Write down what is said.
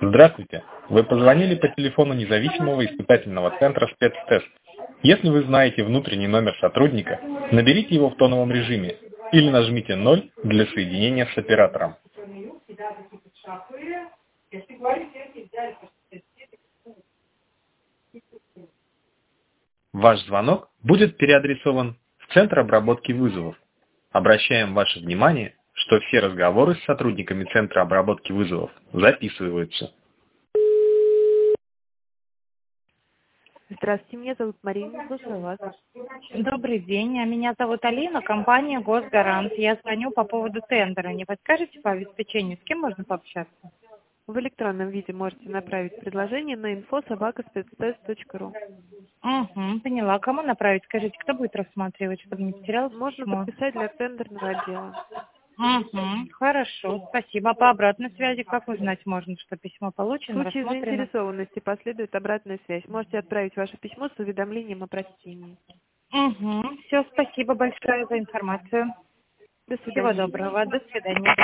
Здравствуйте. Вы позвонили по телефону независимого испытательного центра «Спецтест». Если вы знаете внутренний номер сотрудника, наберите его в тоновом режиме или нажмите 0 для соединения с оператором. Ваш звонок будет переадресован в Центр обработки вызовов. Обращаем ваше внимание, что все разговоры с сотрудниками Центра обработки вызовов записываются. Здравствуйте, меня зовут Марина, слушаю вас. Добрый день, меня зовут Алина, компания «Госгарант». Я звоню по поводу тендера. Не подскажете по обеспечению, с кем можно пообщаться? В электронном виде можете направить предложение на info@spectest.ru. Поняла. Кому направить? Скажите, кто будет рассматривать, чтобы не потерялось Можно письмо? подписать для тендерного отдела. Хорошо, спасибо. А по обратной связи как узнать можно, что письмо В получено, случае рассмотрено? заинтересованности последует обратная связь. Можете отправить ваше письмо с уведомлением о прочтении. Все, спасибо большое за информацию. До Всего свидания. доброго. До свидания.